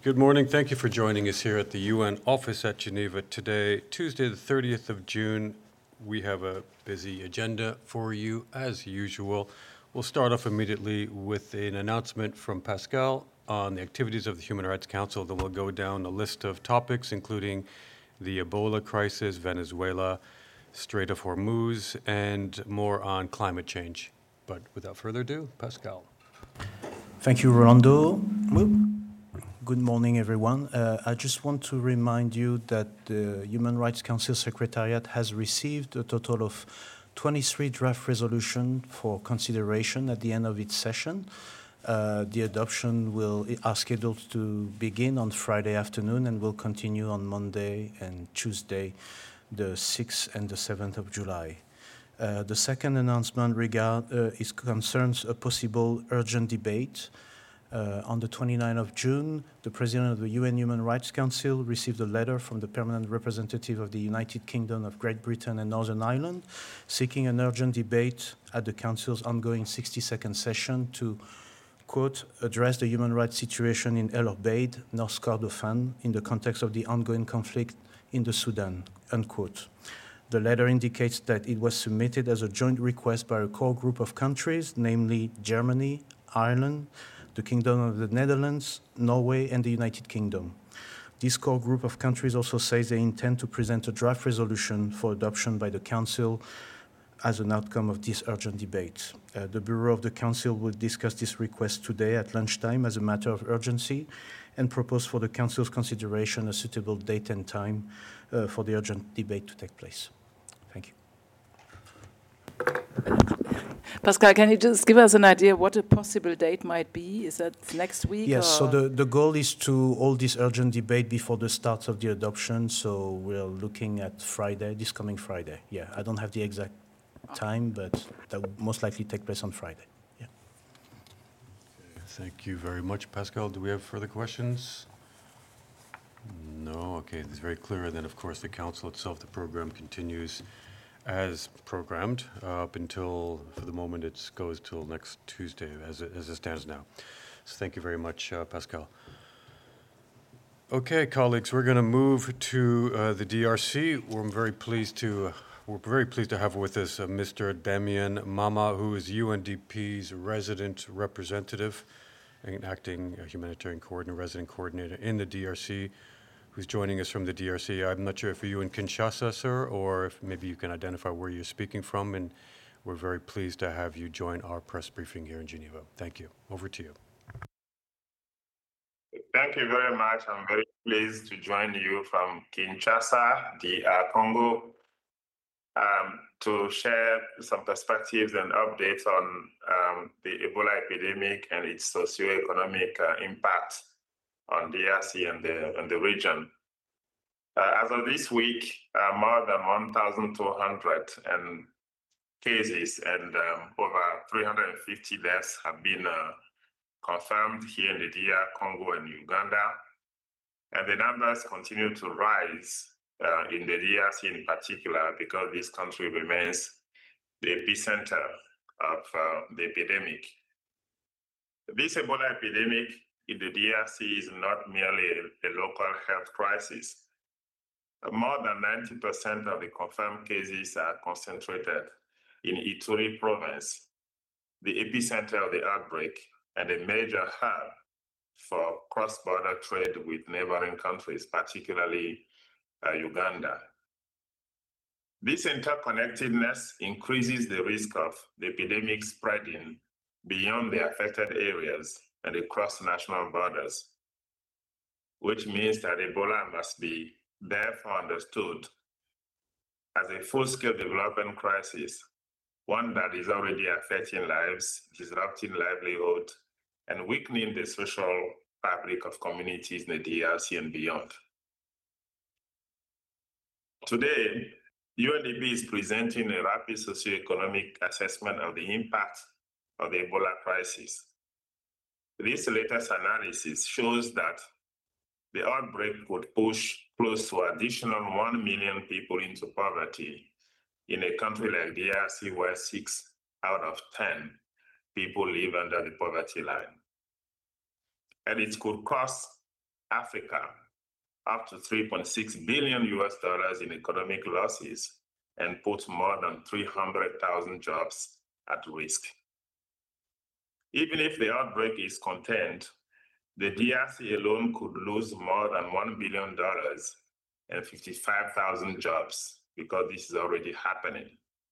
Good morning. Thank you for joining us here at the UN office at Geneva today, Tuesday, the 30th of June. We have a busy agenda for you as usual. We'll start off immediately with an announcement from Pascal on the activities of the Human Rights Council. Then we'll go down a list of topics, including the Ebola crisis, Venezuela, Strait of Hormuz, and more on climate change. But without further ado, Pascal. Thank you, Rolando. Good morning, everyone. I just want to remind you that the Human Rights Council Secretariat has received a total of 23 draft resolutions for consideration at the end of its session. The adoption are scheduled to begin on Friday afternoon and will continue on Monday and Tuesday, the 6th and the 7th of July. The second announcement concerns a possible urgent debate. On the 29th of June, the President of the UN Human Rights Council received a letter from the permanent representative of the United Kingdom of Great Britain and Northern Ireland seeking an urgent debate at the Council's ongoing 60-second session to, quote, address the human rights situation in El Obeid, North Kordofan, in the context of the ongoing conflict in the Sudan, unquote. The letter indicates that it was submitted as a joint request by a core group of countries, namely Germany, Ireland, the Kingdom of the Netherlands, Norway, and the United Kingdom. This core group of countries also says they intend to present a draft resolution for adoption by the Council as an outcome of this urgent debate. The Bureau of the Council will discuss this request today at lunchtime as a matter of urgency and propose for the Council's consideration a suitable date and time for the urgent debate to take place. Thank you. Pascal, can you just give us an idea what a possible date might be? Is that next week? Yes, so the goal is to hold this urgent debate before the start of the adoption. So we're looking at Friday, this coming Friday. Yeah, I don't have the exact time, but that will most likely take place on Friday. Yeah. Thank you very much, Pascal. Do we have further questions? No? Okay, it's very clear. And then, of course, the Council itself, the program continues as programmed up until, for the moment, it goes till next Tuesday as it stands now. So thank you very much, Pascal. Okay, colleagues, we're going to move to the DRC. We're very pleased to have with us Mr. Damien Mama, who is UNDP's resident representative and acting humanitarian resident coordinator in the DRC, who's joining us from the DRC. I'm not sure if you're in Kinshasa, sir, or if maybe you can identify where you're speaking from, and we're very pleased to have you join our press briefing here in Geneva. Thank you. Over to you. Thank you very much. I'm very pleased to join you from Kinshasa, DR Congo, to share some perspectives and updates on the Ebola epidemic and its socioeconomic impact on DRC and the region. As of this week, more than 1,200 cases and over 350 deaths have been confirmed here in the DR Congo and Uganda. And the numbers continue to rise in the DRC in particular because this country remains the epicenter of the epidemic. This Ebola epidemic in the DRC is not merely a local health crisis. More than 90% of the confirmed cases are concentrated in Ituri province, the epicenter of the outbreak and a major hub for cross-border trade with neighboring countries, particularly Uganda. This interconnectedness increases the risk of the epidemic spreading beyond the affected areas and across national borders, which means that Ebola must be therefore understood as a full-scale development crisis, one that is already affecting lives, disrupting livelihood, and weakening the social fabric of communities in the DRC and beyond. Today, UNDP is presenting a rapid socioeconomic assessment of the impact of the Ebola crisis. This latest analysis shows that the outbreak could push close to additional 1 million people into poverty in a country like DRC, where 6 out of 10 people live under the poverty line. And it could cost Africa up to $3.6 billion in economic losses and put more than 300,000 jobs at risk. Even if the outbreak is contained, the DRC alone could lose more than $1 billion and 55,000 jobs because this is already happening.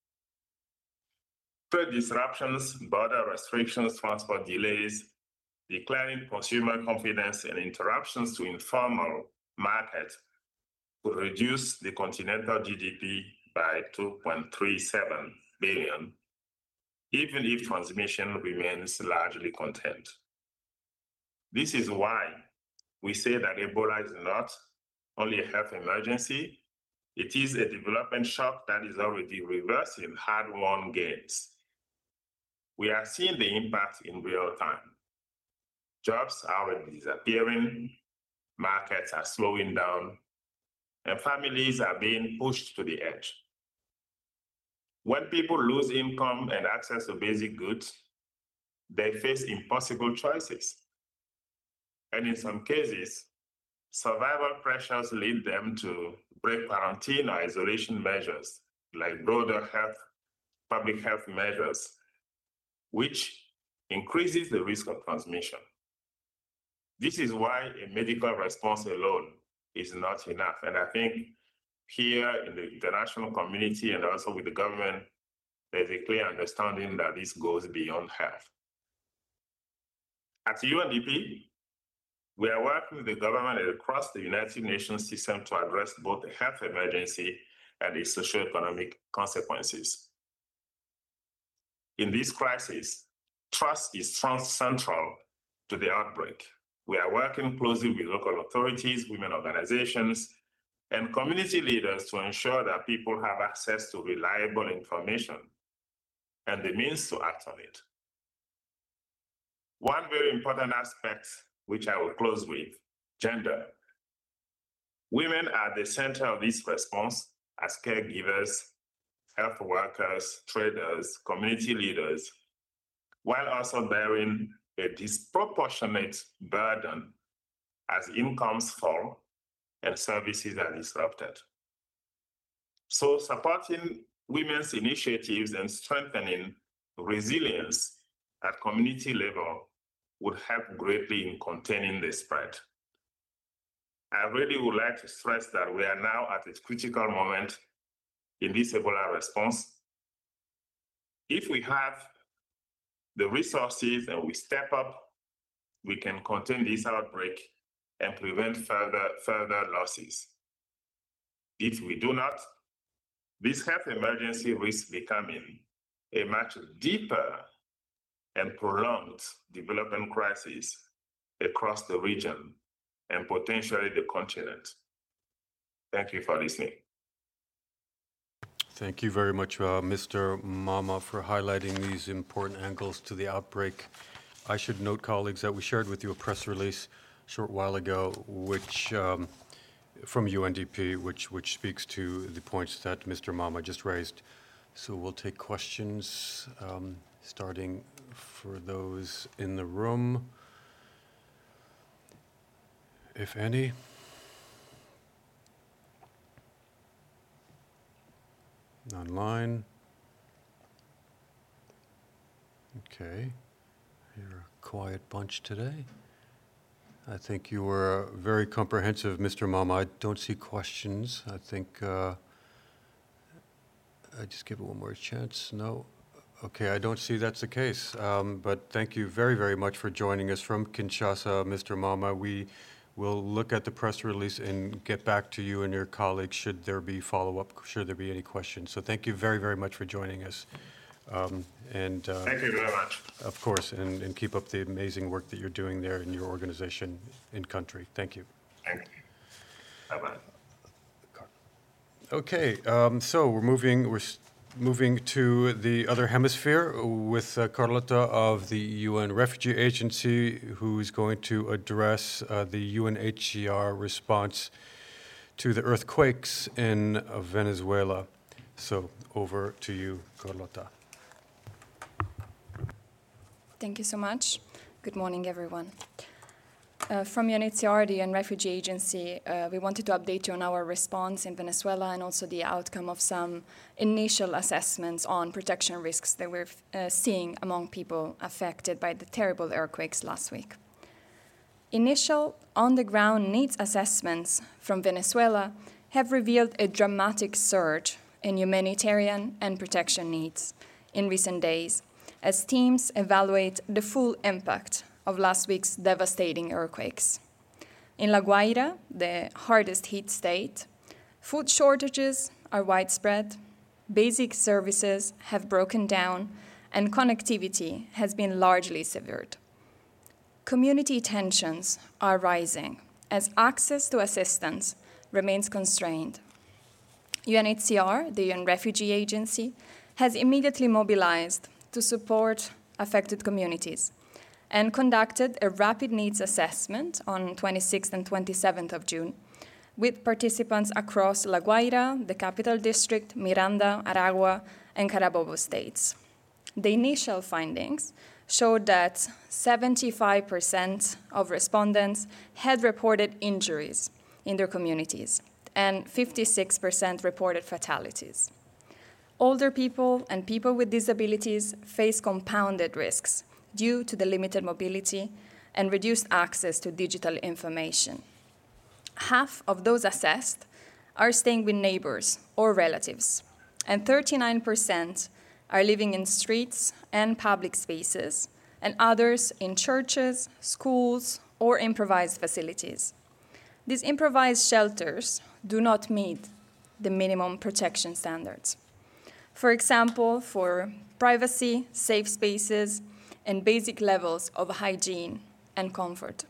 Trade disruptions, border restrictions, transport delays, declining consumer confidence, and interruptions to informal market could reduce the continental GDP by 2.37 billion, even if transmission remains largely contained. This is why we say that Ebola is not only a health emergency, it is a development shock that is already reversing hard-won gains. We are seeing the impact in real time. Jobs are already disappearing, markets are slowing down, and families are being pushed to the edge. When people lose income and access to basic goods, they face impossible choices. And in some cases, survival pressures lead them to break quarantine or isolation measures, like broader public health measures, which increases the risk of transmission. This is why a medical response alone is not enough. And I think here in the international community and also with the government, there's a clear understanding that this goes beyond health. At UNDP, we are working with the government and across the United Nations system to address both the health emergency and its socioeconomic consequences. In this crisis, trust is central to the outbreak. We are working closely with local authorities, women organizations, and community leaders to ensure that people have access to reliable information and the means to act on it. One very important aspect, which I will close with, gender. Women are the center of this response as caregivers, health workers, traders, community leaders, while also bearing a disproportionate burden as incomes fall and services are disrupted. So supporting women's initiatives and strengthening resilience at community level would help greatly in containing the spread. I really would like to stress that we are now at a critical moment in this Ebola response. If we have the resources and we step up, we can contain this outbreak and prevent further losses. If we do not, this health emergency risks becoming a much deeper and prolonged development crisis across the region and potentially the continent. Thank you for listening. Thank you very much, Mr. Mama, for highlighting these important angles to the outbreak. I should note, colleagues, that we shared with you a press release a short while ago, which from UNDP, which speaks to the points that Mr. Mama just raised. So we'll take questions, starting for those in the room, if any. Online. Okay, you're a quiet bunch today. I think you were very comprehensive, Mr. Mama. I don't see questions. I think I just give it one more chance. No. Okay, I don't see that's the case. But thank you very, very much for joining us from Kinshasa, Mr. Mama. We will look at the press release and get back to you and your colleagues should there be follow-up, should there be any questions. So thank you very, very much for joining us. Thank you very much. Of course, and keep up the amazing work that you're doing there in your organization in country. Thank you. Thank you. Bye-bye. Okay, so we're moving to the other hemisphere with Carlota of the UN Refugee Agency, who's going to address the UNHCR response to the earthquakes in Venezuela. So over to you, Carlota. Thank you so much. Good morning, everyone. From UNHCR, the UN Refugee Agency, we wanted to update you on our response in Venezuela and also the outcome of some initial assessments on protection risks that we're seeing among people affected by the terrible earthquakes last week. Initial on-the-ground needs assessments from Venezuela have revealed a dramatic surge in humanitarian and protection needs in recent days, as teams evaluate the full impact of last week's devastating earthquakes. In La Guaira, the hardest hit state, food shortages are widespread, basic services have broken down, and connectivity has been largely severed. Community tensions are rising as access to assistance remains constrained. UNHCR, the UN Refugee Agency, has immediately mobilized to support affected communities and conducted a rapid needs assessment on 26th and 27th of June with participants across La Guaira, the Capital District, Miranda, Aragua, and Carabobo states. The initial findings showed that 75% of respondents had reported injuries in their communities, and 56% reported fatalities. Older people and people with disabilities face compounded risks due to the limited mobility and reduced access to digital information. Half of those assessed are staying with neighbors or relatives, and 39% are living in streets and public spaces, and others in churches, schools, or improvised facilities. These improvised shelters do not meet the minimum protection standards. For example, for privacy, safe spaces, and basic levels of hygiene and comfort.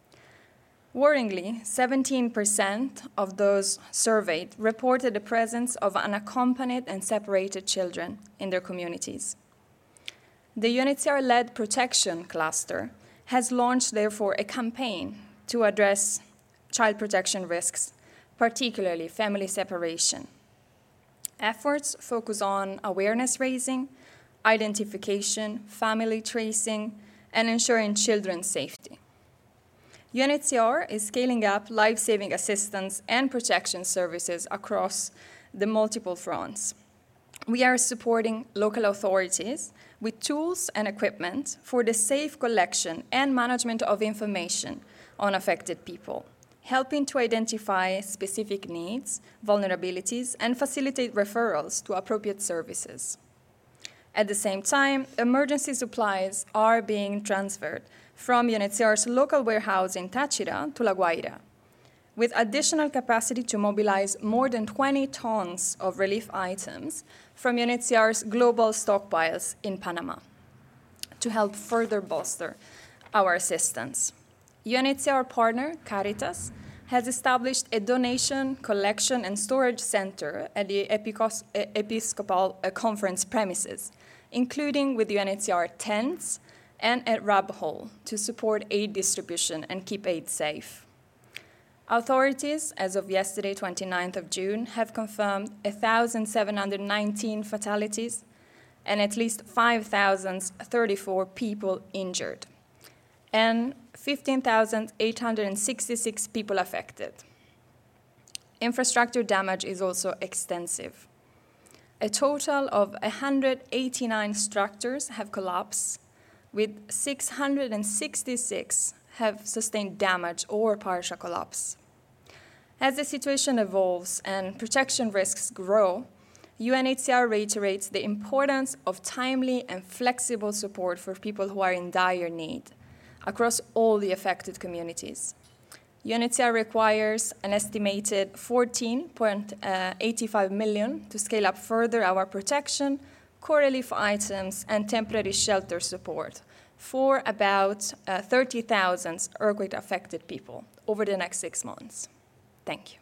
Worryingly, 17% of those surveyed reported the presence of unaccompanied and separated children in their communities. The UNHCR-led Protection Cluster has launched, therefore, a campaign to address child protection risks, particularly family separation. Efforts focus on awareness raising, identification, family tracing, and ensuring children's safety. UNHCR is scaling up life-saving assistance and protection services across the multiple fronts. We are supporting local authorities with tools and equipment for the safe collection and management of information on affected people, helping to identify specific needs, vulnerabilities, and facilitate referrals to appropriate services. At the same time, emergency supplies are being transferred from UNHCR's local warehouse in Táchira to La Guaira, with additional capacity to mobilize more than 20 tons of relief items from UNHCR's global stockpiles in Panama to help further bolster our assistance. UNHCR partner, Caritas, has established a donation, collection, and storage center at the Episcopal Conference premises, including with UNHCR tents and at Rab Hall to support aid distribution and keep aid safe. Authorities, as of yesterday, 29th of June, have confirmed 1,719 fatalities and at least 5,034 people injured, and 15,866 people affected. Infrastructure damage is also extensive. A total of 189 structures have collapsed, with 666 have sustained damage or partial collapse. As the situation evolves and protection risks grow, UNHCR reiterates the importance of timely and flexible support for people who are in dire need across all the affected communities. UNHCR requires an estimated 14.85 million to scale up further our protection, core relief items, and temporary shelter support for about 30,000 earthquake-affected people over the next 6 months. Thank you.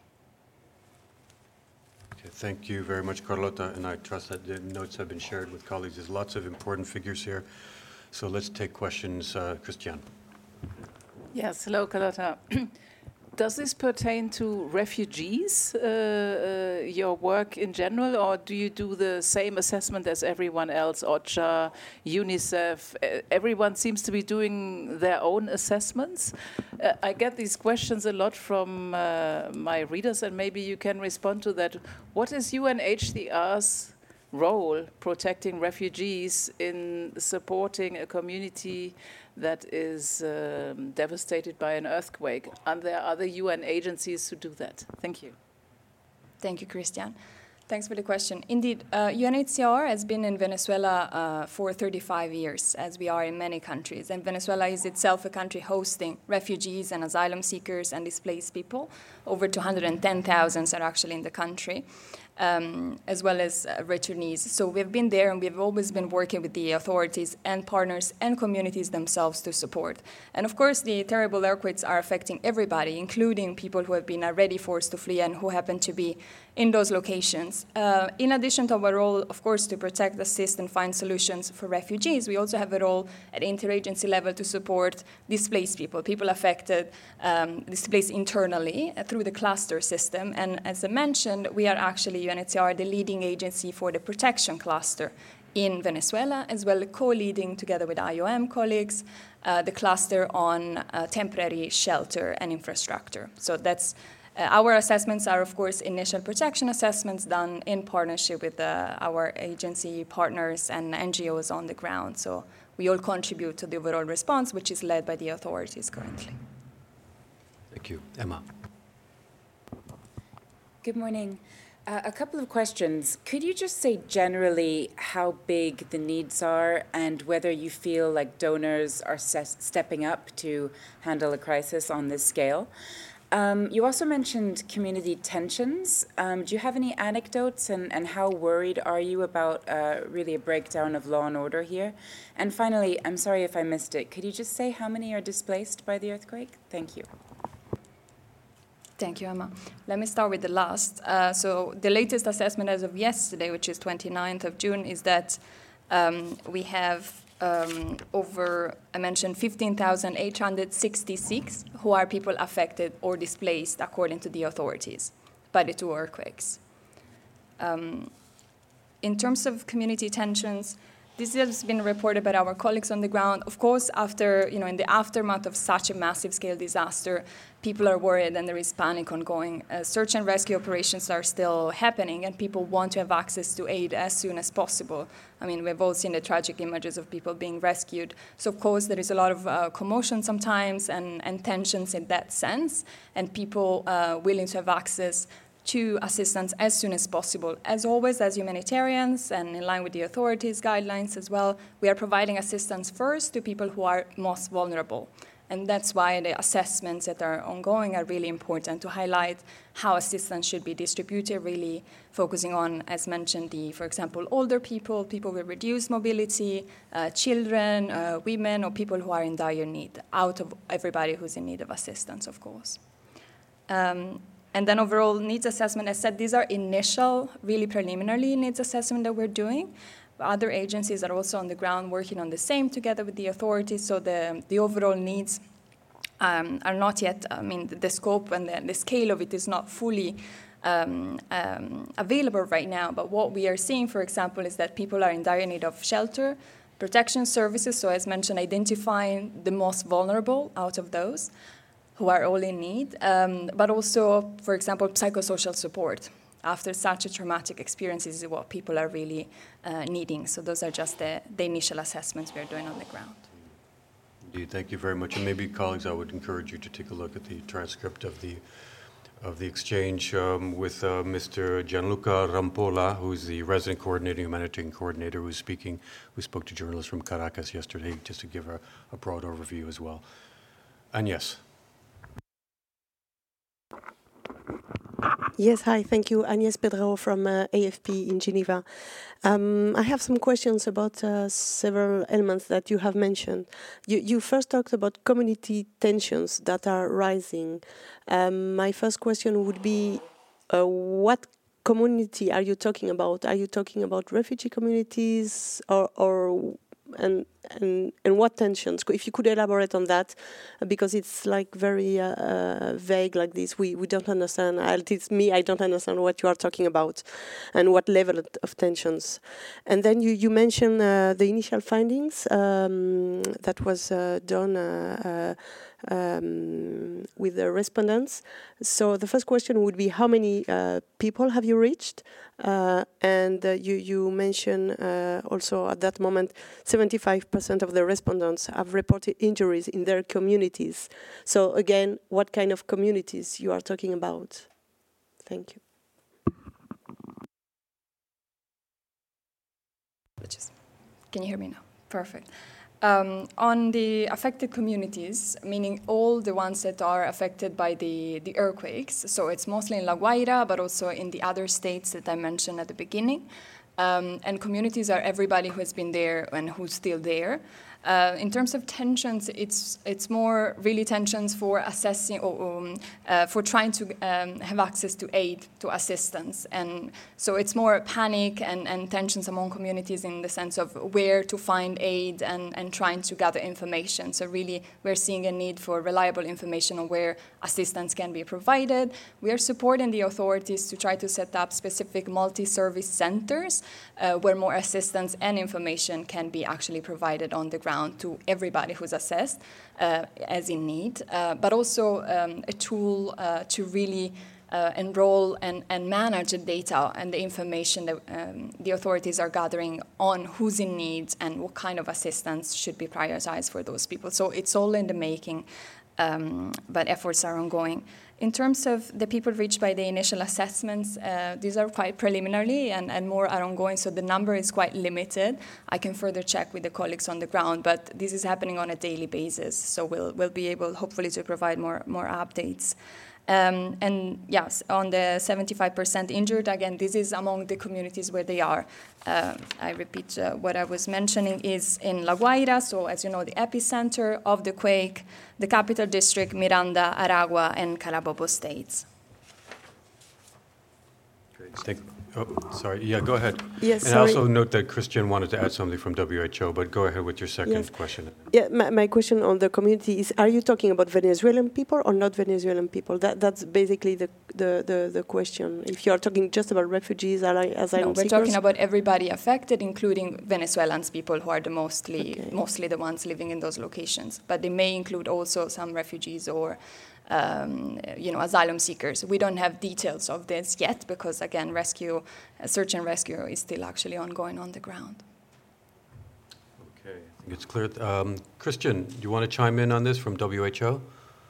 Okay, thank you very much, Carlota, and I trust that the notes have been shared with colleagues. There's lots of important figures here. So let's take questions. Christiane. Yes, hello, Carlota. does this pertain to refugees, your work in general, or do you do the same assessment as everyone else, OCHA, UNICEF? Everyone seems to be doing their own assessments. I get these questions a lot from my readers, and maybe you can respond to that. What is UNHCR's role protecting refugees in supporting a community that is devastated by an earthquake? And there are other UN agencies who do that. Thank you. Thank you, Christian. Thanks for the question. Indeed, UNHCR has been in Venezuela for 35 years, as we are in many countries. And Venezuela is itself a country hosting refugees and asylum seekers and displaced people. Over 210,000 are actually in the country. As well as returnees. So we've been there, and we've always been working with the authorities and partners and communities themselves to support. And of course, the terrible earthquakes are affecting everybody, including people who have been already forced to flee and who happen to be in those locations. In addition to our role, of course, to protect, assist, and find solutions for refugees, we also have a role at interagency level to support displaced people, people affected, displaced internally through the cluster system. And as I mentioned, we are actually UNHCR, the leading agency for the protection cluster in Venezuela, as well co-leading together with IOM colleagues the cluster on temporary shelter and infrastructure. So that's our assessments are, of course, initial protection assessments done in partnership with our agency partners and NGOs on the ground. So we all contribute to the overall response, which is led by the authorities currently. Thank you. Emma. Good morning. A couple of questions. Could you just say generally how big the needs are and whether you feel like donors are stepping up to handle a crisis on this scale? You also mentioned community tensions. Do you have any anecdotes and how worried are you about really a breakdown of law and order here? And finally, I'm sorry if I missed it, could you just say how many are displaced by the earthquake? Thank you. Thank you, Emma. Let me start with the last. So the latest assessment as of yesterday, which is 29th of June, is that we have over, I mentioned, 15,866 who are people affected or displaced, according to the authorities, by the two earthquakes. In terms of community tensions, this has been reported by our colleagues on the ground. Of course, after, in the aftermath of such a massive scale disaster, people are worried and there is panic ongoing. Search and rescue operations are still happening and people want to have access to aid as soon as possible. I mean, we've all seen the tragic images of people being rescued. So of course, there is a lot of commotion sometimes and tensions in that sense, and people willing to have access to assistance as soon as possible. As always, as humanitarians and in line with the authorities' guidelines as well, we are providing assistance first to people who are most vulnerable. And that's why the assessments that are ongoing are really important to highlight how assistance should be distributed, really focusing on, as mentioned, for example, older people, people with reduced mobility, children, women, or people who are in dire need, out of everybody who's in need of assistance, of course. And then overall needs assessment, as said, these are initial, really preliminary needs assessment that we're doing. Other agencies are also on the ground working on the same together with the authorities, so the overall needs are not yet, the scope and the scale of it is not fully available right now. But what we are seeing, for example, is that people are in dire need of shelter, protection services, so as mentioned, identifying the most vulnerable out of those who are all in need, but also, for example, psychosocial support. After such a traumatic experience is what people are really needing. So those are just the initial assessments we are doing on the ground. Indeed, thank you very much. And maybe, colleagues, I would encourage you to take a look at the transcript of the exchange with Mr. Gianluca Rampolla, who's the resident coordinator, humanitarian coordinator, who spoke to journalists from Caracas yesterday, just to give a broad overview as well. And yes. Yes, hi, thank you. Agnès Pedro from AFP in Geneva. I have some questions about several elements that you have mentioned. You first talked about community tensions that are rising. My first question would be, what community are you talking about? Are you talking about refugee communities and and what tensions? If you could elaborate on that, because it's like very vague like this. We don't understand. At least me, I don't understand what you are talking about, and what level of tensions. And then you mentioned the initial findings that was done with the respondents. So the first question would be, how many people have you reached? And you mentioned also at that moment 75% of the respondents have reported injuries in their communities. So again, what kind of communities you are talking about? Thank you. Can you hear me now? Perfect. On the affected communities, meaning all the ones that are affected by the earthquakes, so it's mostly in La Guaira, but also in the other states that I mentioned at the beginning. And communities are everybody who has been there and who's still there. In terms of tensions, it's more really tensions for assessing or for trying to have access to aid, to assistance. And so it's more panic and tensions among communities in the sense of where to find aid and trying to gather information. So really, we're seeing a need for reliable information on where assistance can be provided. We are supporting the authorities to try to set up specific multi-service centers where more assistance and information can be actually provided on the ground to everybody who's assessed as in need, but also a tool to really enroll and manage the data and the information that the authorities are gathering on who's in need and what kind of assistance should be prioritized for those people. So it's all in the making, but efforts are ongoing. In terms of the people reached by the initial assessments, these are quite preliminary and more are ongoing, so the number is quite limited. I can further check with the colleagues on the ground, but this is happening on a daily basis, so we'll be able, hopefully, to provide more updates. And yes, on the 75% injured, again, this is among the communities where they are. I repeat what I was mentioning is in La Guaira, so as you know, the epicenter of the quake, the capital district, Miranda, Aragua, and Carabobo states. Great. Sorry. Yeah, go ahead. Yes, and sorry. I also note that Christian wanted to add something from WHO, but go ahead with your second question. Yeah, my question on the community is: are you talking about Venezuelan people or not Venezuelan people? That's basically the question. If you are talking just about refugees, asylum No, we're seekers? talking about everybody affected, including Venezuelans, people who are mostly the ones living in those locations. But they may include also some refugees or asylum seekers. We don't have details of this yet because, again, search and rescue is still actually ongoing on the ground. Okay, I think it's clear. Christian, do you want to chime in on this from WHO?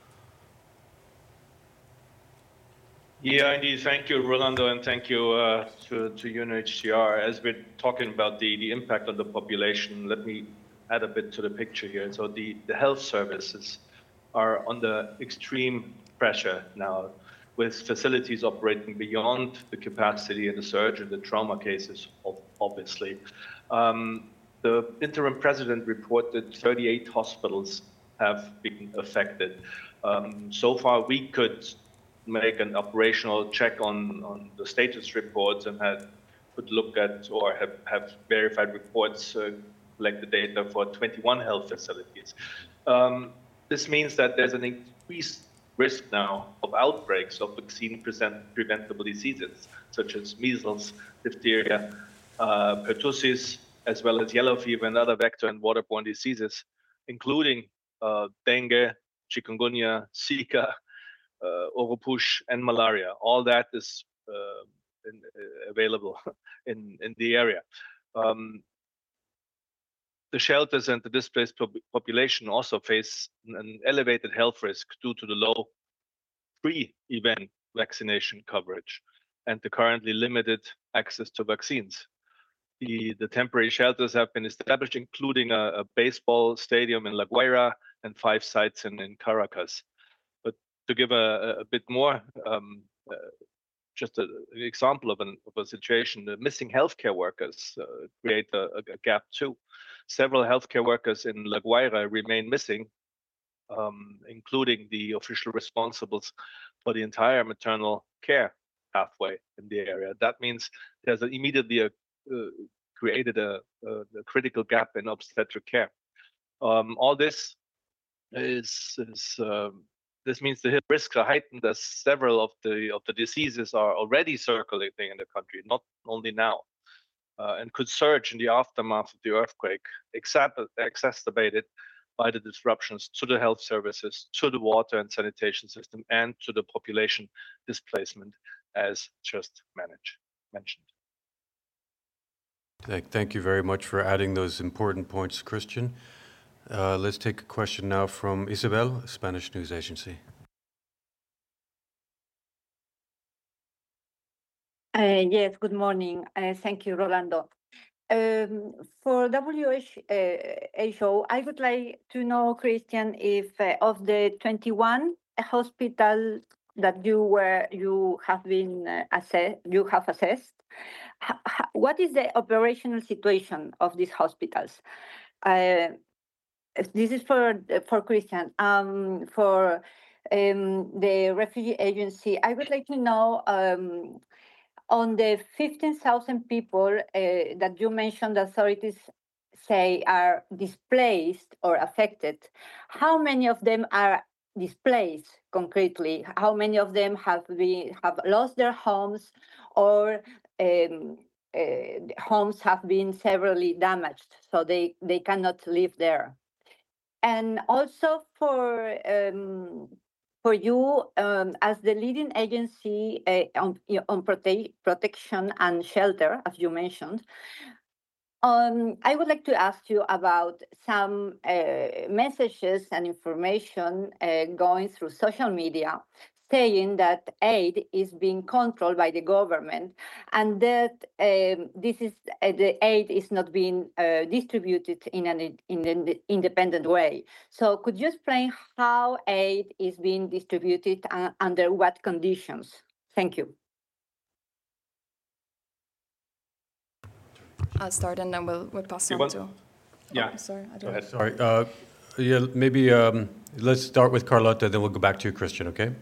Yeah, indeed. Thank you, Rolando, and thank you to UNHCR. As we're talking about the impact on the population, let me add a bit to the picture here. So the health services are under extreme pressure now, with facilities operating beyond the capacity and the surge and the trauma cases, obviously. The interim president reported 38 hospitals have been affected. So far, we could make an operational check on the status reports and could look at or have verified reports, collect the data for 21 health facilities. This means that there's an increased risk now of outbreaks of vaccine-preventable diseases, such as measles, diphtheria, pertussis, as well as yellow fever and other vector and waterborne diseases, including dengue, chikungunya, Zika, oropouche, and malaria. All that is available in the area. The shelters and the displaced population also face an elevated health risk due to the low pre-event vaccination coverage and the currently limited access to vaccines. The temporary shelters have been established, including a baseball stadium in La Guaira and 5 sites in Caracas. But to give a bit more, just an example of a situation, the missing healthcare workers create a gap too. Several healthcare workers in La Guaira remain missing, including the official responsibles for the entire maternal care pathway in the area. That means there's immediately created a critical gap in obstetric care. All this this means the risks are heightened as several of the diseases are already circulating in the country, not only now, and could surge in the aftermath of the earthquake, exacerbated by the disruptions to the health services, to the water and sanitation system, and to the population displacement, as just mentioned. Thank you very much for adding those important points, Christian. Let's take a question now from Isabel, Spanish News Agency. Yes, good morning. Thank you, Rolando. For WHO, I would like to know, Christian, if of the 21 hospitals that you have assessed, what is the operational situation of these hospitals? This is for Christian. For the refugee agency, I would like to know. On the 15,000 people that you mentioned, the authorities say are displaced or affected, how many of them are displaced concretely? How many of them have lost their homes, or homes have been severely damaged, so they cannot live there? And also for you, as the leading agency on protection and shelter, as you mentioned, I would like to ask you about some messages and information going through social media saying that aid is being controlled by the government, and that the aid is not being distributed in an independent way. So could you explain how aid is being distributed and under what conditions? Thank you. I'll start and then we'll pass on to. Yeah. Oh, sorry, I Go ahead. Sorry. Yeah, maybe let's start with Carlotta, then we'll go back to you, Christian, okay?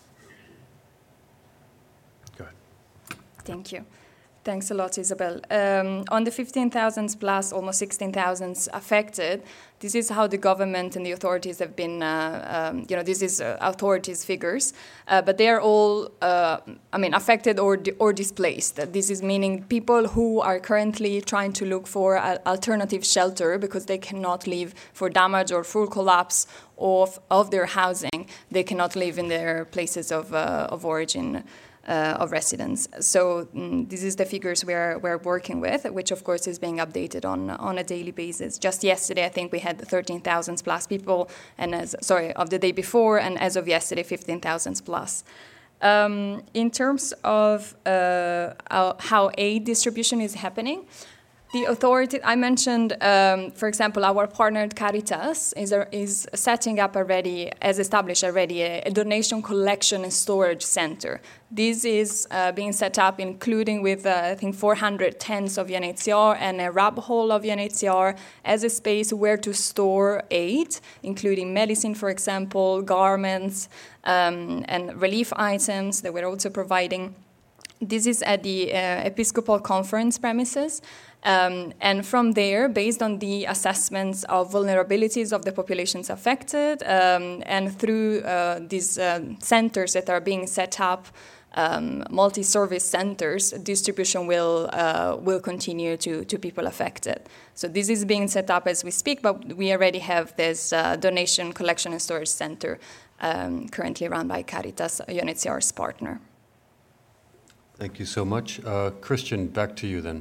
Go ahead. Thank you. Thanks a lot, Isabel. On the 15,000 plus almost 16,000 affected, this is how the government and the authorities have been, this is authorities' figures, but they are all, affected or displaced. This is meaning people who are currently trying to look for alternative shelter because they cannot leave for damage or full collapse of their housing. They cannot live in their places of origin. Of residents. So this is the figures we're working with, which of course is being updated on a daily basis. Just yesterday, I think we had 13,000 plus people, and of the day before, and as of yesterday, 15,000 plus. In terms of how aid distribution is happening, the authority, I mentioned, for example, our partner Caritas is setting up established already a donation collection and storage center. This is being set up, including with, I think, 400 tents of UNHCR and a RAB hall of UNHCR as a space where to store aid, including medicine, for example, garments, and relief items that we're also providing. This is at the Episcopal Conference premises. And from there, based on the assessments of vulnerabilities of the populations affected, and through these centers that are being set up, multi-service centers, distribution will continue to people affected. So this is being set up as we speak, but we already have this donation collection and storage center currently run by Caritas, UNHCR's partner. Thank you so much. Christian, back to you then.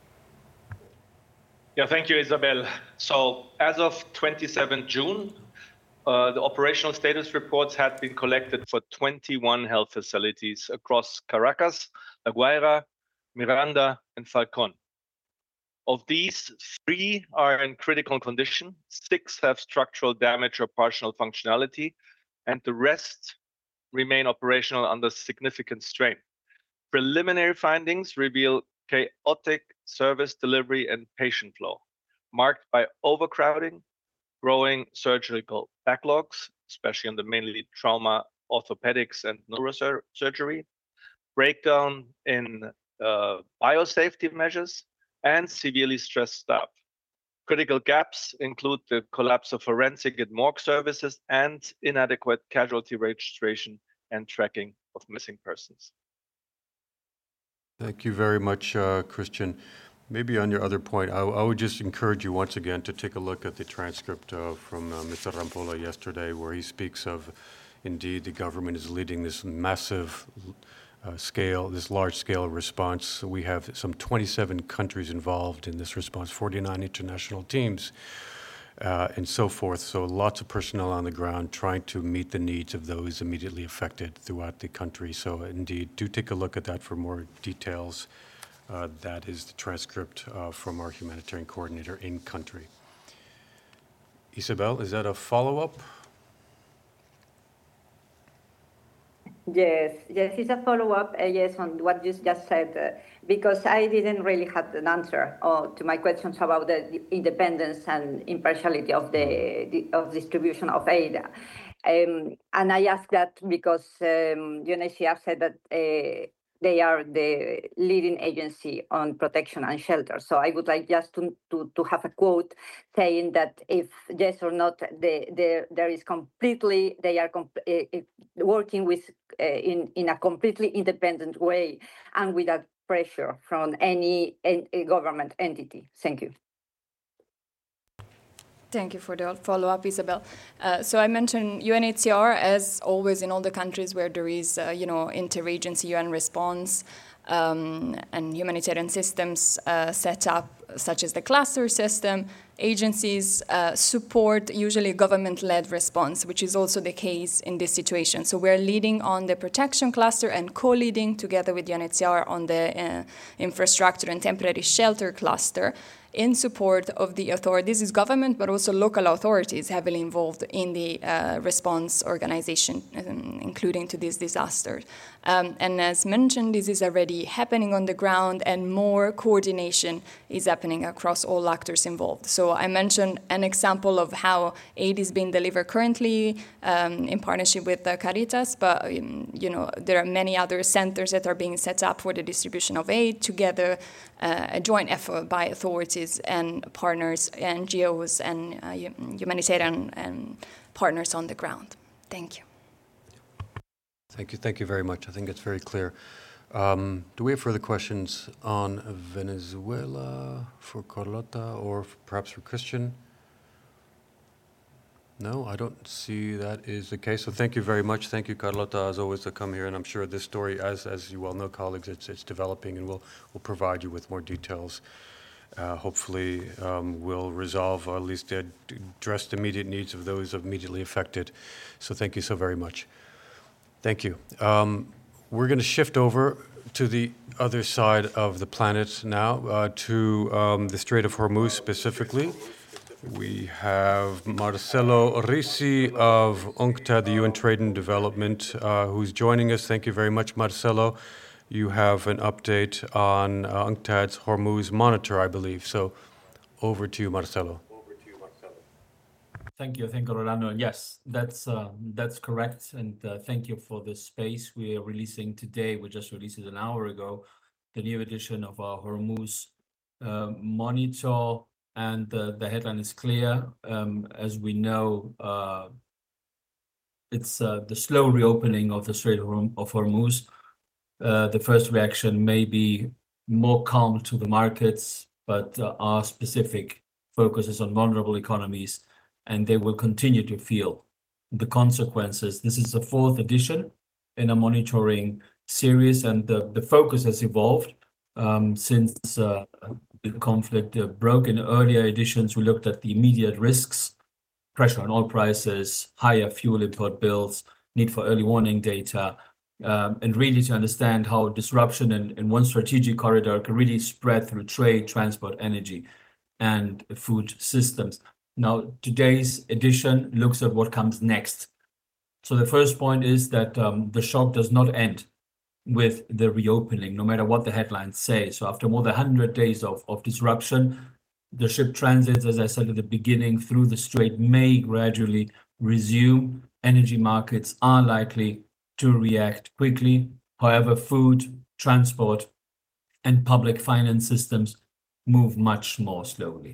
Yeah, thank you, Isabel. So as of 27 June, the operational status reports had been collected for 21 health facilities across Caracas, La Guaira, Miranda, and Falcón. Of these, 3 are in critical condition, 6 have structural damage or partial functionality, and the rest remain operational under significant strain. Preliminary findings reveal chaotic service delivery and patient flow, marked by overcrowding, growing surgical backlogs, especially on the mainly trauma, orthopedics, and neurosurgery, breakdown in biosafety measures, and severely stressed staff. Critical gaps include the collapse of forensic and morgue services and inadequate casualty registration and tracking of missing persons. Thank you very much, Christian. Maybe on your other point, I would just encourage you once again to take a look at the transcript from Mr. Rampolla yesterday, where he speaks of, indeed, the government is leading this massive this large-scale response. We have some 27 countries involved in this response, 49 international teams, and so forth. So lots of personnel on the ground trying to meet the needs of those immediately affected throughout the country. So indeed, do take a look at that for more details. That is the transcript from our humanitarian coordinator in country. Isabel, is that a follow-up? Yes, it's a follow-up, yes, on what you just said, because I didn't really have an answer to my questions about the independence and impartiality of the distribution of aid. And I asked that because UNHCR said that they are the leading agency on protection and shelter. So I would like just to have a quote saying that if yes or not, they are working with in a completely independent way and without pressure from any government entity. Thank you. Thank you for the follow-up, Isabel. So I mentioned UNHCR, as always in all the countries where there is, interagency UN response and humanitarian systems set up, such as the cluster system. Agencies support usually government-led response, which is also the case in this situation. So we're leading on the protection cluster and co-leading together with UNHCR on the infrastructure and temporary shelter cluster, in support of the authorities. This is government, but also local authorities heavily involved in the response organization, including to this disaster. And as mentioned, this is already happening on the ground, and more coordination is happening across all actors involved. So I mentioned an example of how aid is being delivered currently in partnership with Caritas, but there are many other centers that are being set up for the distribution of aid together, a joint effort by authorities and partners, NGOs, and humanitarian partners on the ground. Thank you. Thank you very much. I think it's very clear. Do we have further questions on Venezuela for Carlota or perhaps for Christian? No, I don't see that is the case. So thank you very much. Thank you, Carlota, as always, to come here. And I'm sure this story, as you well know, colleagues, it's developing, and we'll provide you with more details. Hopefully, we'll resolve or at least address the immediate needs of those immediately affected. So thank you so very much. Thank you. We're going to shift over to the other side of the planet now, to the Strait of Hormuz specifically. We have Marcelo Risi of UNCTAD, the UN Trade and Development, who's joining us. Thank you very much, Marcelo. You have an update on UNCTAD's Hormuz monitor, I believe. So over to you, Marcelo. Thank you, Rolando. Yes, that's correct. And thank you for this space we are releasing today. We just released it an hour ago, the new edition of our Hormuz monitor. And the headline is clear. As we know, it's the slow reopening of the Strait of Hormuz. The first reaction may be more calm to the markets, but our specific focus is on vulnerable economies, and they will continue to feel the consequences. This is the fourth edition in a monitoring series, and the focus has evolved since the conflict broke. In earlier editions, we looked at the immediate risks, pressure on oil prices, higher fuel import bills, need for early warning data, and really to understand how disruption in one strategic corridor can really spread through trade, transport, energy, and food systems. Now, today's edition looks at what comes next. So the first point is that the shock does not end with the reopening, no matter what the headlines say. So after more than 100 days of disruption, the ship transits, as I said at the beginning, through the strait may gradually resume. Energy markets are likely to react quickly. However, food, transport, and public finance systems move much more slowly.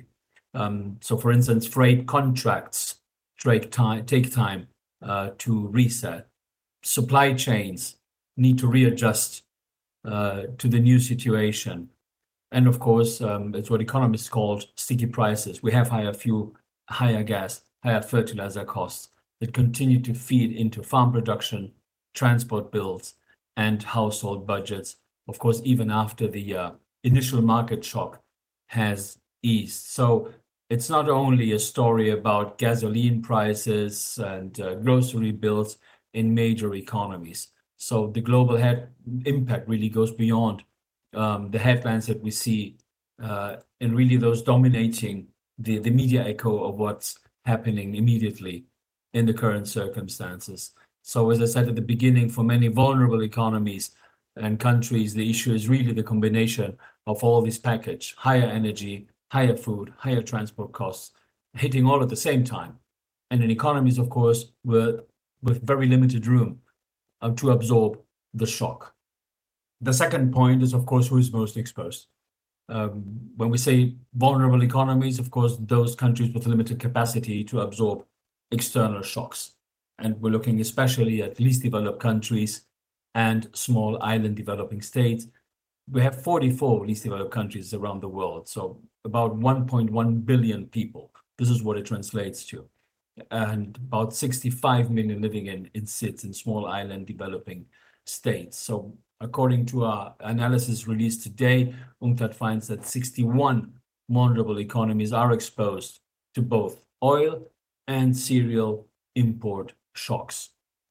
So, for instance, freight contracts take time to reset. Supply chains need to readjust to the new situation. And of course, it's what economists call sticky prices. We have higher fuel, higher gas, higher fertilizer costs that continue to feed into farm production, transport bills, and household budgets. Of course, even after the initial market shock has eased. So it's not only a story about gasoline prices and grocery bills in major economies. So the global impact really goes beyond the headlines that we see and really those dominating the media echo of what's happening immediately in the current circumstances. So as I said at the beginning, for many vulnerable economies and countries, the issue is really the combination of all this package: higher energy, higher food, higher transport costs, hitting all at the same time. And in economies, of course, with very limited room to absorb the shock. The second point is, of course, who is most exposed. When we say vulnerable economies, of course, those countries with limited capacity to absorb external shocks. And we're looking especially at least developed countries and small island developing states. We have 44 least developed countries around the world, so about 1.1 billion people. This is what it translates to. And about 65 million living in SIDS, in small island developing states. So according to our analysis released today, UNCTAD finds that 61 vulnerable economies are exposed to both oil and cereal import shocks.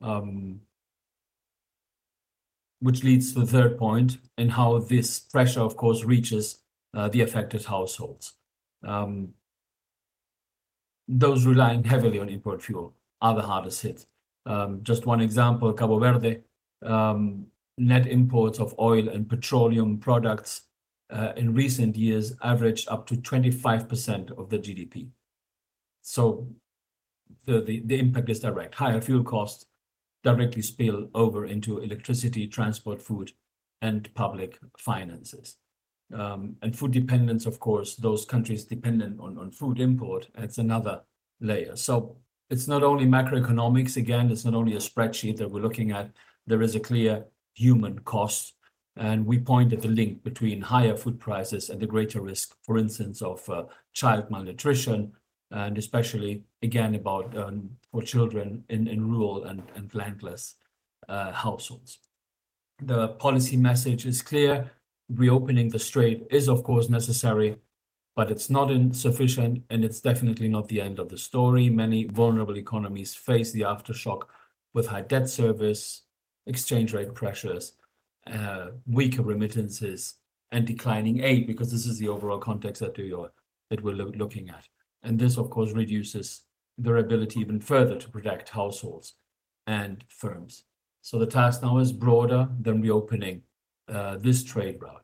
Which leads to the third point, and how this pressure, of course, reaches the affected households. Those relying heavily on import fuel are the hardest hit. Just one example, Cabo Verde, net imports of oil and petroleum products in recent years averaged up to 25% of the GDP. So the impact is direct. Higher fuel costs directly spill over into electricity, transport, food, and public finances. And food dependence, of course, those countries dependent on food import, that's another layer. So it's not only macroeconomics, again, it's not only a spreadsheet that we're looking at, there is a clear human cost. And we point at the link between higher food prices and the greater risk, for instance, of child malnutrition, and especially, again, about for children in rural and landless households. The policy message is clear. Reopening the strait is, of course, necessary, but it's not insufficient, and it's definitely not the end of the story. Many vulnerable economies face the aftershock with high debt service, exchange rate pressures, weaker remittances, and declining aid, because this is the overall context that we're looking at. And this, of course, reduces their ability even further to protect households and firms. So the task now is broader than reopening this trade route.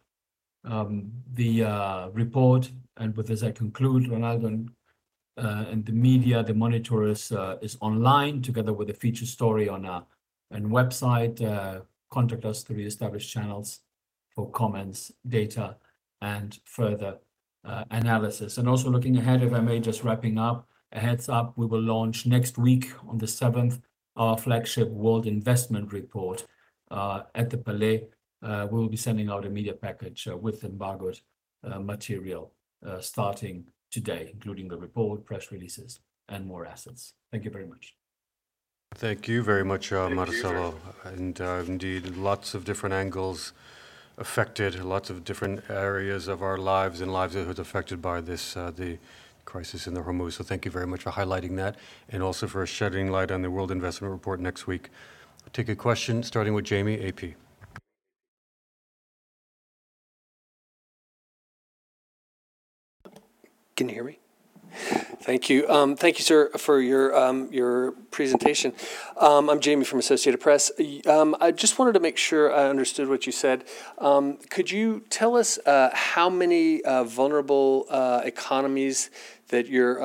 The report, and with this I conclude, Ronaldo, and the media, the monitor is online together with a feature story on a website. Contact us through the established channels for comments, data, and further analysis. And also looking ahead, if I may, just wrapping up, a heads up, we will launch next week on the 7th, our flagship World Investment Report at the Palais. We will be sending out a media package with embargoed material starting today, including the report, press releases, and more assets. Thank you very much. Thank you very much, Marcelo. And indeed, lots of different angles affected, lots of different areas of our lives and livelihoods affected by this, the crisis in the Hormuz. So thank you very much for highlighting that, and also for shedding light on the World Investment Report next week. I'll take a question, starting with Jamie, AP. Can you hear me? Thank you. Thank you, sir, for your presentation. I'm Jamie from Associated Press. I just wanted to make sure I understood what you said. Could you tell us how many vulnerable economies that your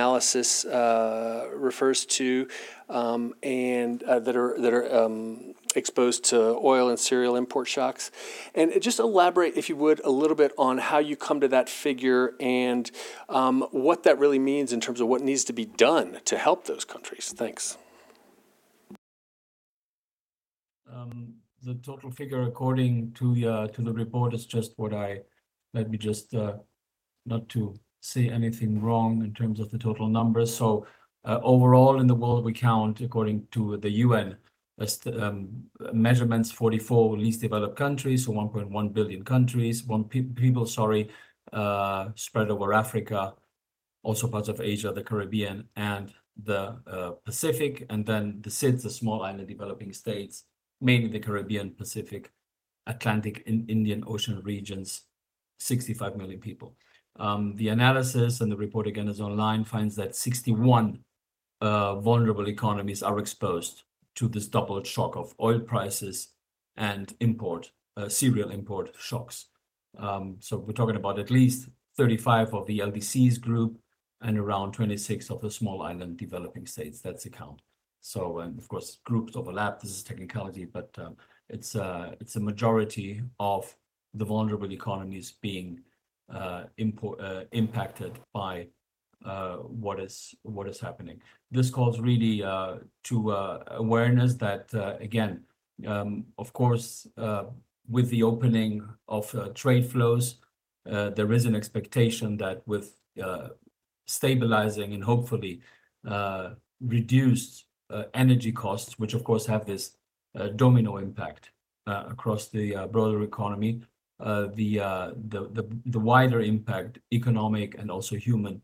analysis refers to, and that are exposed to oil and cereal import shocks. And just elaborate, if you would, a little bit on how you come to that figure and what that really means in terms of what needs to be done to help those countries. Thanks. The total figure, according to the report, is just what let me just not to say anything wrong in terms of the total numbers. So overall in the world, we count, according to the UN, measurements, 44 least developed countries, so 1.1 billion countries, people, spread over Africa, also parts of Asia, the Caribbean, and the Pacific, and then the SIDS, the small island developing states, mainly the Caribbean, Pacific, Atlantic, and Indian Ocean regions, 65 million people. The analysis, and the report again is online, finds that 61 vulnerable economies are exposed to this double shock of oil prices and cereal import shocks. So we're talking about at least 35 of the LDCs group and around 26 of the small island developing states. That's the count. So, and of course, groups overlap. This is technicality, but it's a majority of the vulnerable economies being impacted by what is happening. This calls really to awareness that again, of course, with the opening of trade flows, there is an expectation that with stabilizing and hopefully reduced energy costs, which of course have this domino impact across the broader economy, the wider impact, economic and also human,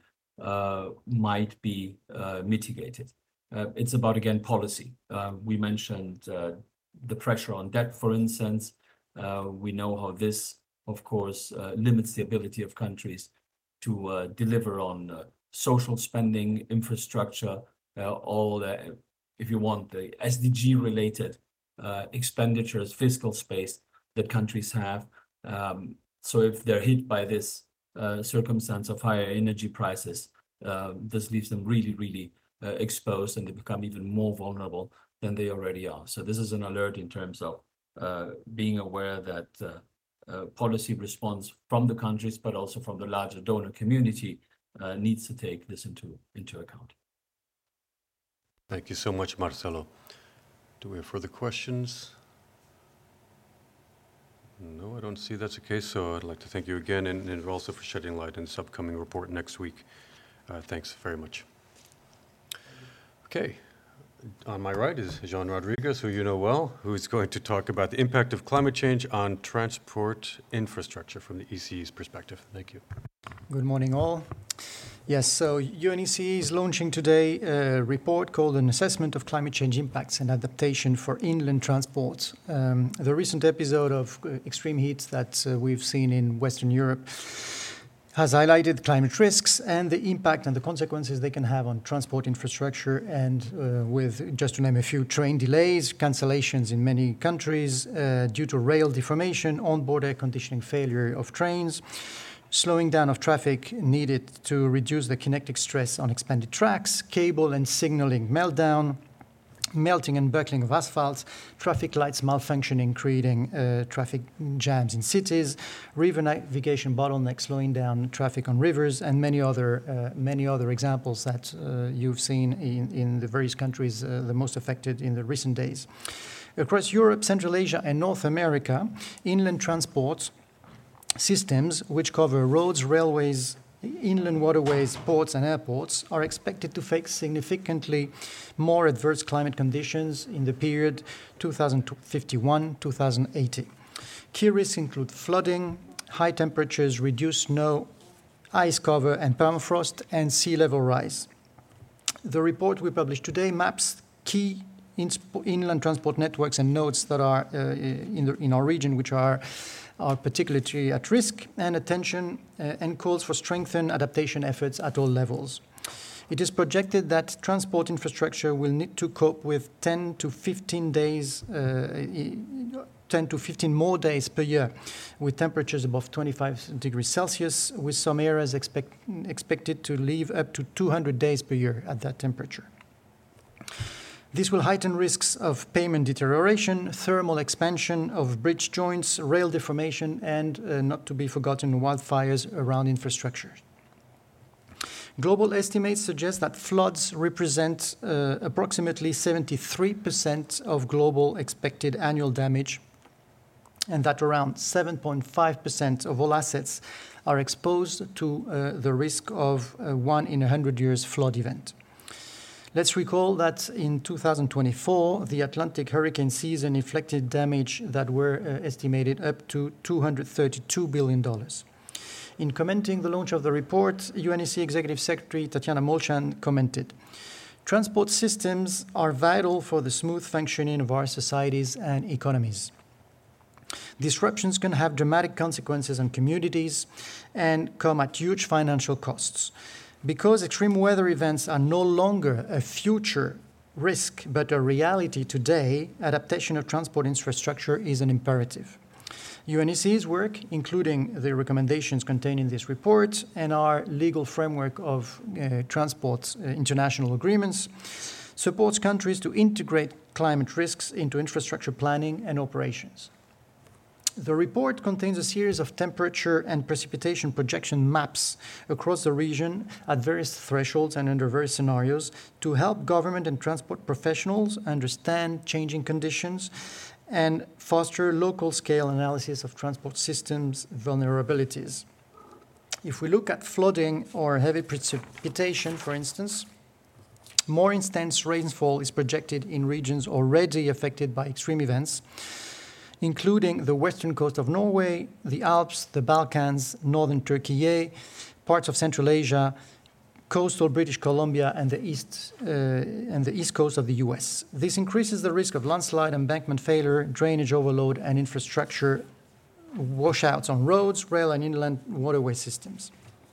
might be mitigated. It's about, again, policy. We mentioned the pressure on debt, for instance. We know how this, of course, limits the ability of countries to deliver on social spending, infrastructure, all the, if you want, the SDG-related expenditures, fiscal space that countries have. So if they're hit by this circumstance of higher energy prices, this leaves them really, really exposed, and they become even more vulnerable than they already are. So this is an alert in terms of being aware that policy response from the countries, but also from the larger donor community, needs to take this into account. Thank you so much, Marcelo. Do we have further questions? No, I don't see that's the case, so I'd like to thank you again, and also for shedding light on this upcoming report next week. Thanks very much. Okay, on my right is Jean Rodriguez, who you know well, who is going to talk about the impact of climate change on transport infrastructure from the ECE's perspective. Thank you. Good morning, all. Yes, so UNECE is launching today a report called An Assessment of Climate Change Impacts and Adaptation for Inland Transport. The recent episode of extreme heat that we've seen in Western Europe has highlighted climate risks and the impact and the consequences they can have on transport infrastructure, and with, just to name a few, train delays, cancellations in many countries due to rail deformation, onboard air conditioning failure of trains, slowing down of traffic needed to reduce the kinetic stress on expanded tracks, cable and signaling meltdown, melting and buckling of asphalt, traffic lights malfunctioning, creating traffic jams in cities, river navigation bottlenecks, slowing down traffic on rivers, and many other examples that you've seen in the various countries the most affected in the recent days. Across Europe, Central Asia, and North America, inland transport systems, which cover roads, railways, inland waterways, ports, and airports, are expected to face significantly more adverse climate conditions in the period 2051-2080. Key risks include flooding, high temperatures, reduced snow, ice cover and permafrost, and sea level rise. The report we published today maps key inland transport networks and nodes that are in our region, which are particularly at risk, and attention and calls for strengthened adaptation efforts at all levels. It is projected that transport infrastructure will need to cope with 10 to 15 more days per year with temperatures above 25 degrees Celsius, with some areas expected to live up to 200 days per year at that temperature. This will heighten risks of pavement deterioration, thermal expansion of bridge joints, rail deformation, and not to be forgotten, wildfires around infrastructure. Global estimates suggest that floods represent approximately 73% of global expected annual damage, and that around 7.5% of all assets are exposed to the risk of a 1 in 100 years flood event. Let's recall that in 2024, the Atlantic hurricane season inflicted damage that were estimated up to $232 billion. In commenting the launch of the report, UNEC Executive Secretary Tatiana Molchan commented, "Transport systems are vital for the smooth functioning of our societies and economies. Disruptions can have dramatic consequences on communities and come at huge financial costs. Because extreme weather events are no longer a future risk but a reality today, adaptation of transport infrastructure is an imperative." UNEC's work, including the recommendations contained in this report and our legal framework of transport international agreements, supports countries to integrate climate risks into infrastructure planning and operations. The report contains a series of temperature and precipitation projection maps across the region at various thresholds and under various scenarios to help government and transport professionals understand changing conditions and foster local-scale analysis of transport systems vulnerabilities. If we look at flooding or heavy precipitation, for instance, more intense rainfall is projected in regions already affected by extreme events, including the western coast of Norway, the Alps, the Balkans, northern Turkey, parts of Central Asia, coastal British Columbia, and the east coast of the US. This increases the risk of landslide, embankment failure, drainage overload, and infrastructure washouts on roads, rail, and inland waterway systems.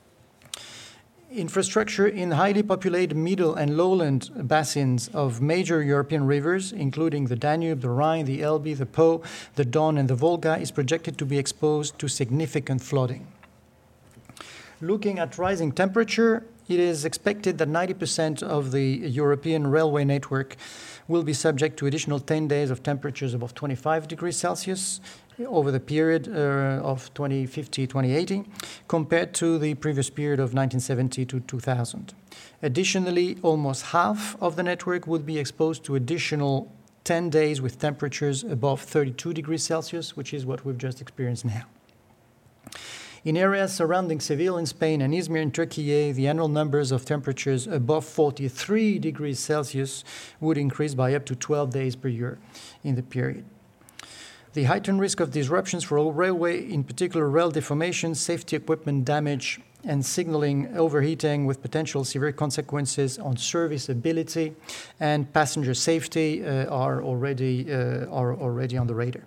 Infrastructure in highly populated middle and lowland basins of major European rivers, including the Danube, the Rhine, the Elbe, the Po, the Don, and the Volga, is projected to be exposed to significant flooding. Looking at rising temperature, it is expected that 90% of the European railway network will be subject to additional 10 days of temperatures above 25 degrees Celsius over the period of 2050-2080, compared to the previous period of 1970 to 2000. Additionally, almost half of the network would be exposed to additional 10 days with temperatures above 32 degrees Celsius, which is what we've just experienced now. In areas surrounding Seville in Spain and Izmir in Turkey, the annual numbers of temperatures above 43 degrees Celsius would increase by up to 12 days per year in the period. The heightened risk of disruptions for railway, in particular rail deformation, safety equipment damage, and signaling overheating with potential severe consequences on serviceability and passenger safety are already on the radar.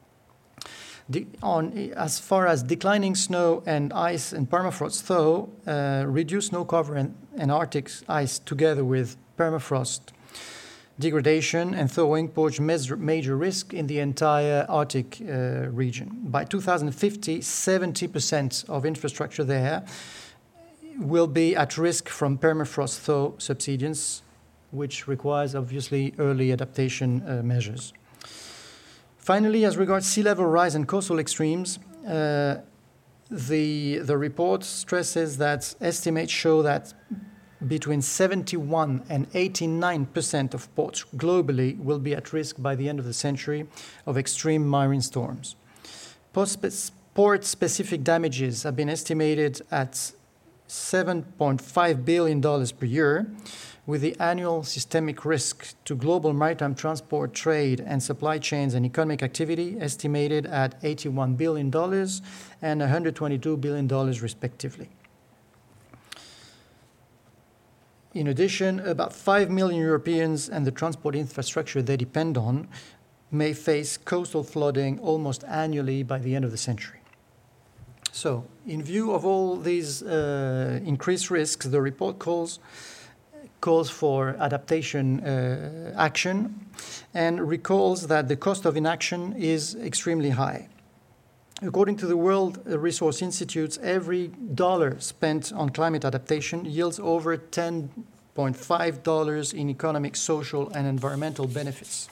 As far as declining snow and ice and permafrost thaw, reduced snow cover and Arctic ice together with permafrost degradation and thawing pose major risk in the entire Arctic region. By 2050, 70% of infrastructure there will be at risk from permafrost thaw subsidence, which requires obviously early adaptation measures. Finally, as regards sea level rise and coastal extremes, the report stresses that estimates show that between 71 and 89% of ports globally will be at risk by the end of the century of extreme marine storms. Port-specific damages have been estimated at $7.5 billion per year, with the annual systemic risk to global maritime transport, trade, and supply chains and economic activity estimated at $81 billion and $122 billion respectively. In addition, about 5 million Europeans and the transport infrastructure they depend on may face coastal flooding almost annually by the end of the century. So, in view of all these increased risks, the report calls for adaptation action and recalls that the cost of inaction is extremely high. According to the World Resource Institute, every dollar spent on climate adaptation yields over $10 $1.5 in economic, social, and environmental benefits.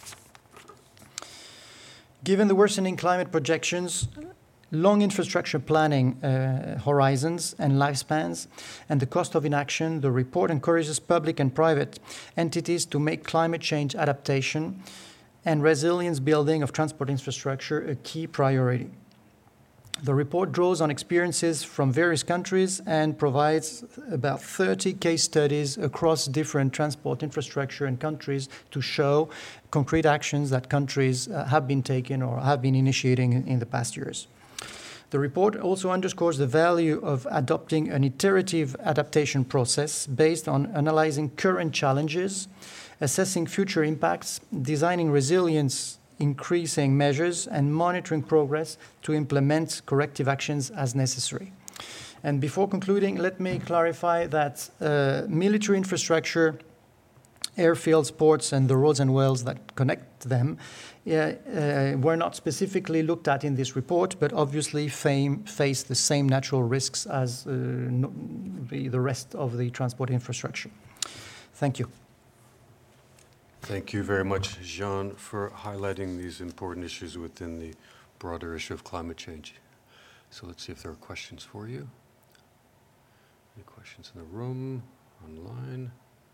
Given the worsening climate projections, long infrastructure planning horizons and lifespans, and the cost of inaction, the report encourages public and private entities to make climate change adaptation and resilience building of transport infrastructure a key priority. The report draws on experiences from various countries and provides about 30 case studies across different transport infrastructure and countries to show concrete actions that countries have been taking or have been initiating in the past years. The report also underscores the value of adopting an iterative adaptation process based on analyzing current challenges, assessing future impacts, designing resilience increasing measures, and monitoring progress to implement corrective actions as necessary. And before concluding, let me clarify that military infrastructure, airfields, ports, and the roads and wells that connect them were not specifically looked at in this report, but obviously face the same natural risks as the rest of the transport infrastructure. Thank you. Thank you very much, Jean, for highlighting these important issues within the broader issue of climate change. So let's see if there are questions for you. Any questions in the room, online?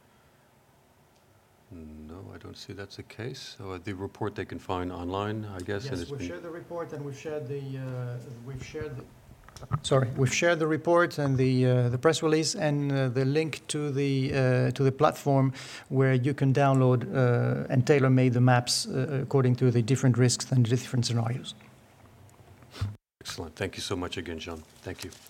No, I don't see that's the case. So the report they can find online, I guess. Yes, and it's we've been shared the report and we've shared the report and the press release and the link to the platform where you can download and tailor-made the maps according to the different risks and the different scenarios. Excellent. Thank you so much again, Jean. Thank you.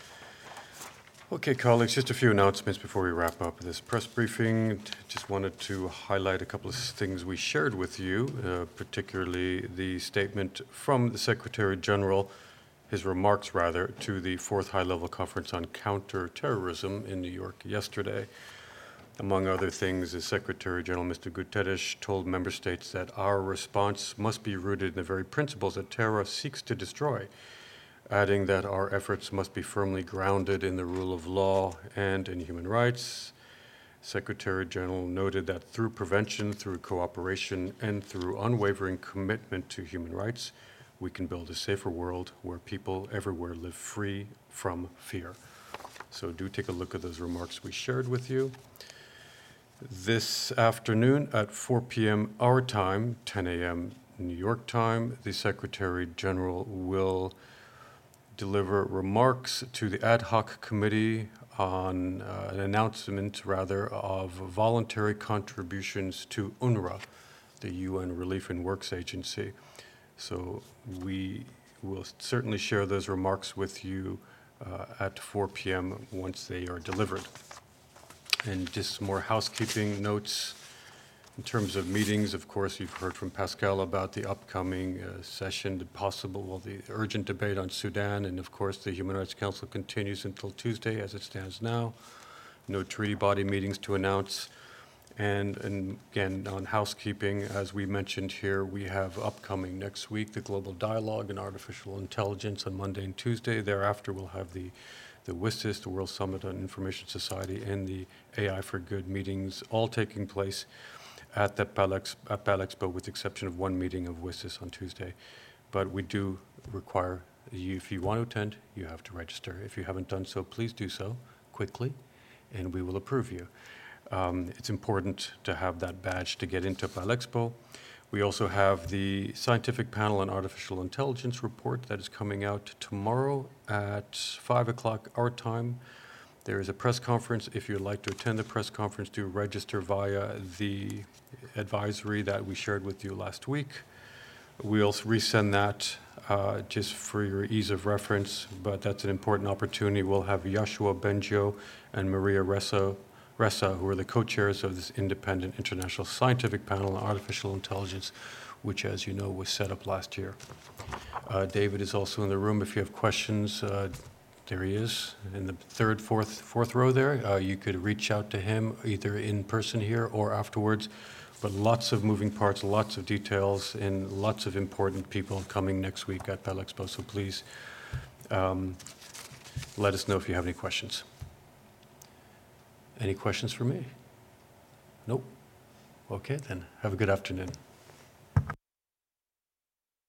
Okay, colleagues, just a few announcements before we wrap up this press briefing. Just wanted to highlight a couple of things we shared with you, particularly the statement from the Secretary General, his remarks rather, to the 4th High-Level Conference on Counter-Terrorism in New York yesterday. Among other things, the Secretary General, Mr. Guterres, told member states that our response must be rooted in the very principles that terror seeks to destroy, adding that our efforts must be firmly grounded in the rule of law and in human rights. Secretary General noted that through prevention, through cooperation, and through unwavering commitment to human rights, we can build a safer world where people everywhere live free from fear. So do take a look at those remarks we shared with you. This afternoon at 4 p.m. our time, 10 a.m. New York time, the Secretary General will deliver remarks to the ad hoc committee on an announcement, rather, of voluntary contributions to UNRWA, the UN Relief and Works Agency. So we will certainly share those remarks with you at 4 p.m. once they are delivered. And just some more housekeeping notes. In terms of meetings, of course, you've heard from Pascal about the upcoming session, the urgent debate on Sudan, and of course the Human Rights Council continues until Tuesday as it stands now. No treaty body meetings to announce. And again, on housekeeping, as we mentioned here, we have upcoming next week the Global Dialogue in Artificial Intelligence on Monday and Tuesday. Thereafter, we'll have the WSIS, the World Summit on Information Society, and the AI for Good meetings all taking place at Palexpo, with the exception of one meeting of WSIS on Tuesday. But we do require you, if you want to attend, you have to register. If you haven't done so, please do so quickly, and we will approve you. It's important to have that badge to get into Palexpo. We also have the Scientific Panel on Artificial Intelligence report that is coming out tomorrow at 5 o'clock our time. There is a press conference. If you'd like to attend the press conference, do register via the advisory that we shared with you last week. We'll resend that just for your ease of reference, but that's an important opportunity. We'll have Yashua Benjo and Maria Ressa, who are the co-chairs of this independent international scientific panel on artificial intelligence, which, as you know, was set up last year. David is also in the room. If you have questions, there he is in the fourth row there. You could reach out to him either in person here or afterwards. But lots of moving parts, lots of details, and lots of important people coming next week at Palexpo. So please let us know if you have any questions. Any questions for me? Nope. Okay, then. Have a good afternoon.